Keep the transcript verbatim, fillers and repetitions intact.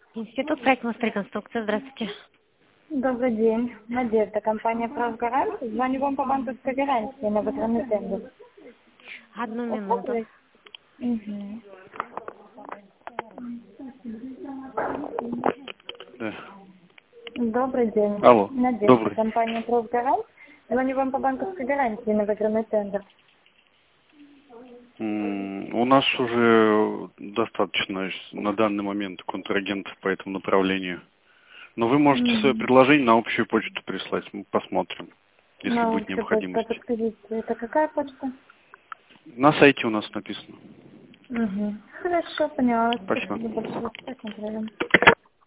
Институт проектной реконструкции. Здравствуйте. Добрый день. Надежда, компания «Правгарант». Звоню вам по банковской гарантии на выигранный тендер. Одну минуту. Посмотрите. Угу. Да. Добрый день. Алло. Надежда, Добрый. компания «Правгарант». Звоню вам по банковской гарантии на выигранный тендер. М, У нас уже достаточно на данный момент контрагентов по этому направлению. Но вы можете свое Угу. предложение на общую почту прислать, мы посмотрим, если На будет общую почту. необходимость. Подскажите, это какая почта? На сайте у нас написано. Угу. Хорошо, поняла. Спасибо. Спасибо большое. Посмотрели.